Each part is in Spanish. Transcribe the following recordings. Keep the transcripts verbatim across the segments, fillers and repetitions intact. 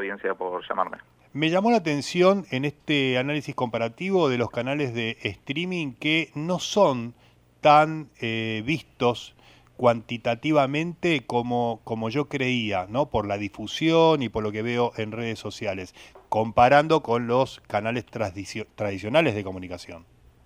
audiencia por llamarme. Me llamó la atención en este análisis comparativo de los canales de streaming que no son tan eh, vistos cuantitativamente como, como yo creía, ¿no? Por la difusión y por lo que veo en redes sociales, comparando con los canales tradicio- tradicionales de comunicación.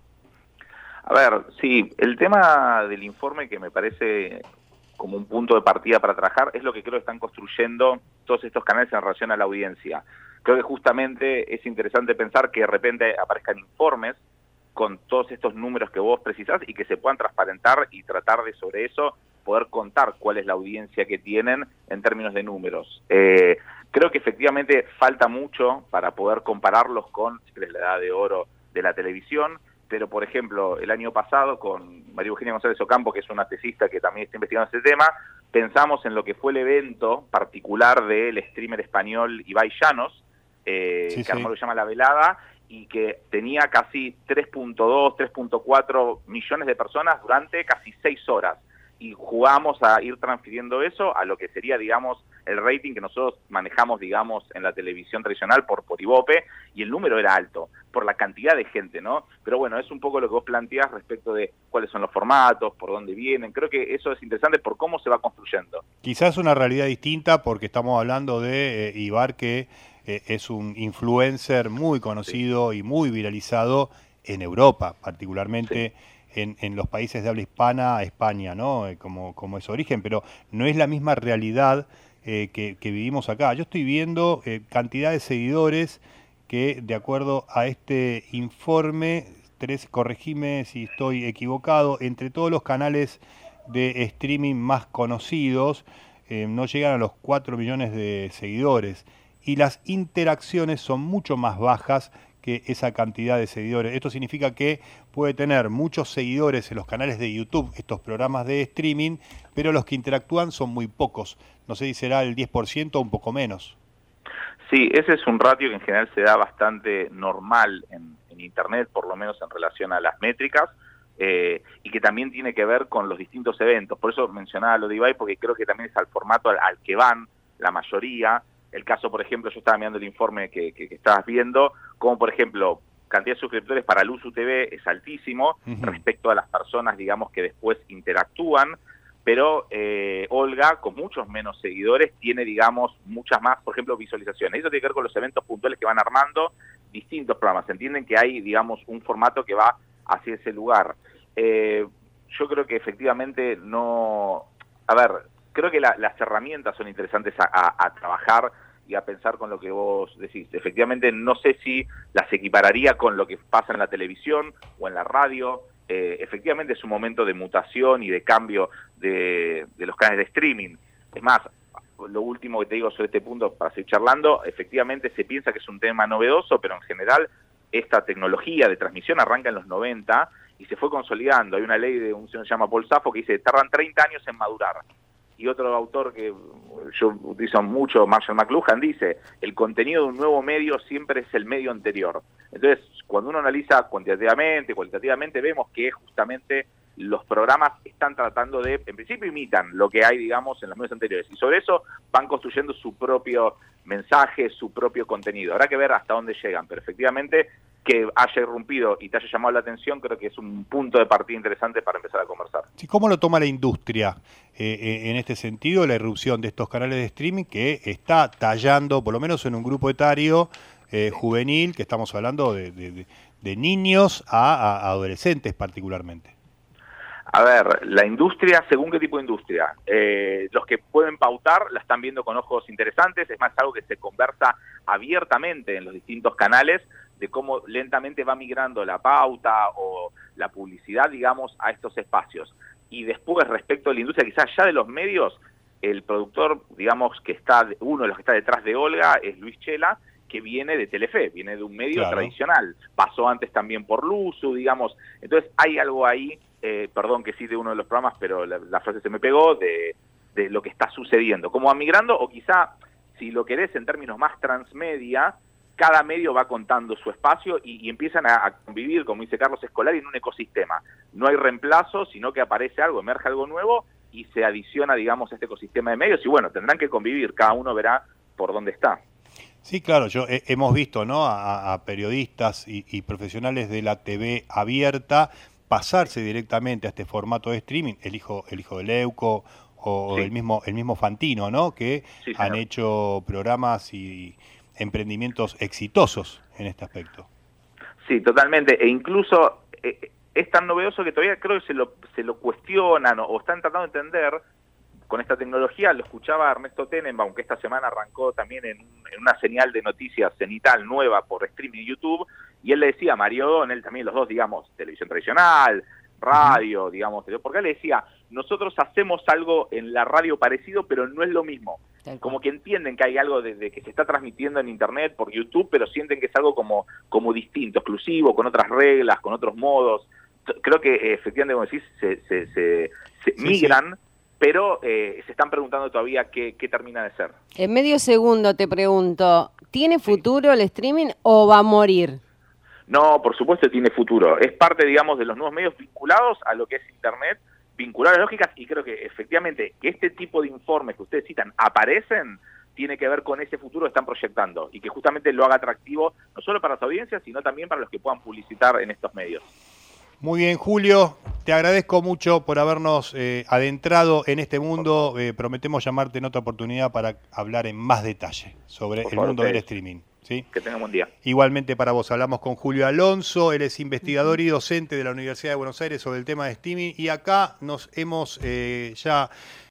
A ver, sí, el tema del informe que me parece como un punto de partida para trabajar es lo que creo que están construyendo todos estos canales en relación a la audiencia. Creo que justamente es interesante pensar que de repente aparezcan informes con todos estos números que vos precisás y que se puedan transparentar y tratar de sobre eso poder contar cuál es la audiencia que tienen en términos de números. Eh, creo que efectivamente falta mucho para poder compararlos con si querés, la edad de oro de la televisión, pero por ejemplo, el año pasado con María Eugenia González Ocampo, que es una tesista que también está investigando este tema, pensamos en lo que fue el evento particular del streamer español Ibai Llanos, eh, Sí, que sí. armó lo que llama La Velada, y que tenía casi tres punto dos, tres punto cuatro millones de personas durante casi seis horas. Y jugamos a ir transfiriendo eso a lo que sería, digamos, el rating que nosotros manejamos, digamos, en la televisión tradicional por, por Ibope, y el número era alto, por la cantidad de gente, ¿no? Pero bueno, es un poco lo que vos planteás respecto de cuáles son los formatos, por dónde vienen. Creo que eso es interesante por cómo se va construyendo. Quizás una realidad distinta porque estamos hablando de eh, Ibar, que eh, es un influencer muy Sí, conocido y muy viralizado en Europa, sí. particularmente en, en los países de habla hispana, España, ¿no? Eh, como, como es su origen, pero no es la misma realidad eh, que, que vivimos acá. Yo estoy viendo eh, cantidad de seguidores que, de acuerdo a este informe, tres, corregime si estoy equivocado, entre todos los canales de streaming más conocidos, eh, no llegan a los cuatro millones de seguidores y las interacciones son mucho más bajas que esa cantidad de seguidores. Esto significa que puede tener muchos seguidores en los canales de YouTube, estos programas de streaming, pero los que interactúan son muy pocos. No sé si será el diez por ciento o un poco menos. Sí, ese es un ratio que en general se da bastante normal en, en Internet, por lo menos en relación a las métricas, eh, y que también tiene que ver con los distintos eventos. Por eso mencionaba lo de Ibai, porque creo que también es al formato al, al que van la mayoría. El caso, por ejemplo, yo estaba mirando el informe que, que, que estabas viendo, como por ejemplo, cantidad de suscriptores para Luzu T V es altísimo Ujú. respecto a las personas, digamos, que después interactúan, pero eh, Olga, con muchos menos seguidores, tiene, digamos, muchas más, por ejemplo, visualizaciones. Eso tiene que ver con los eventos puntuales que van armando distintos programas. Entienden que hay, digamos, un formato que va hacia ese lugar. Eh, yo creo que efectivamente no... A ver, creo que la, las herramientas son interesantes a, a, a trabajar y a pensar con lo que vos decís. Efectivamente, no sé si las equipararía con lo que pasa en la televisión o en la radio. Eh, efectivamente es un momento de mutación y de cambio de, de los canales de streaming. Es más, lo último que te digo sobre este punto, para seguir charlando, efectivamente se piensa que es un tema novedoso, pero en general esta tecnología de transmisión arranca en los noventa y se fue consolidando. Hay una ley de un señor que se llama Paul Saffo que dice tardan treinta años en madurar. Y otro autor que yo utilizo mucho, Marshall McLuhan, dice, el contenido de un nuevo medio siempre es el medio anterior. Entonces, cuando uno analiza cuantitativamente, cualitativamente, vemos que justamente los programas están tratando de, en principio imitan lo que hay, digamos, en los medios anteriores. Y sobre eso van construyendo su propio mensaje, su propio contenido. Habrá que ver hasta dónde llegan, pero efectivamente que haya irrumpido y te haya llamado la atención, creo que es un punto de partida interesante para empezar a conversar. Sí, ¿cómo lo toma la industria eh, eh, en este sentido, la irrupción de estos canales de streaming que está tallando, por lo menos en un grupo etario eh, Sí. juvenil, que estamos hablando de, de, de, de niños a, a adolescentes particularmente? A ver, la industria, según qué tipo de industria. Eh, los que pueden pautar la están viendo con ojos interesantes, es más algo que se conversa abiertamente en los distintos canales de cómo lentamente va migrando la pauta o la publicidad, digamos, a estos espacios. Y después, respecto a la industria, quizás ya de los medios, el productor, digamos, que está, uno de los que está detrás de Olga es Luis Chela, que viene de Telefe, viene de un medio Claro. tradicional. Pasó antes también por Luzu, digamos. Entonces hay algo ahí, eh, perdón que cite uno de los programas, pero la, la frase se me pegó, de, de lo que está sucediendo. Cómo va migrando, o quizá, si lo querés en términos más transmedia, cada medio va contando su espacio y, y empiezan a, a convivir, como dice Carlos Escolari, en un ecosistema. No hay reemplazo, sino que aparece algo, emerge algo nuevo y se adiciona, digamos, a este ecosistema de medios y bueno, tendrán que convivir, cada uno verá por dónde está. Sí, claro, yo he- hemos visto, ¿no? a, a periodistas y, y profesionales de la T V abierta pasarse directamente a este formato de streaming, el hijo, el hijo de Leuco o el Sí, mismo, el mismo Fantino, ¿no? Que sí, han señor. hecho programas y emprendimientos exitosos en este aspecto. Sí, totalmente. E incluso eh, es tan novedoso que todavía creo que se lo, se lo cuestionan o, o están tratando de entender con esta tecnología. Lo escuchaba Ernesto Tenenbaum, que esta semana arrancó también en, un, en una señal de noticias cenital nueva por streaming de YouTube, y él le decía a Mario O'Donnell, también los dos, digamos, televisión tradicional, Ujú. radio, digamos, porque él le decía, nosotros hacemos algo en la radio parecido, pero no es lo mismo. Tal cual. Como que entienden que hay algo desde que se está transmitiendo en internet por YouTube, pero sienten que es algo como, como distinto, exclusivo, con otras reglas, con otros modos. Creo que eh, efectivamente, como decís, se, se, se, se Sí, sí. migran, pero eh, se están preguntando todavía qué, qué termina de ser. En medio segundo te pregunto, ¿tiene Sí. futuro el streaming o va a morir? No, por supuesto tiene futuro. Es parte, digamos, de los nuevos medios vinculados a lo que es Internet, vinculados a lógicas, y creo que efectivamente que este tipo de informes que ustedes citan aparecen, tiene que ver con ese futuro que están proyectando, y que justamente lo haga atractivo, no solo para las audiencias, sino también para los que puedan publicitar en estos medios. Muy bien, Julio, te agradezco mucho por habernos eh, adentrado en este mundo. Eh, prometemos llamarte en otra oportunidad para hablar en más detalle sobre Por el favor, mundo del ustedes, streaming. ¿Sí? que tengan buen día. Igualmente para vos, hablamos con Julio Alonso, él es investigador y docente de la Universidad de Buenos Aires sobre el tema de streaming, y acá nos hemos eh, ya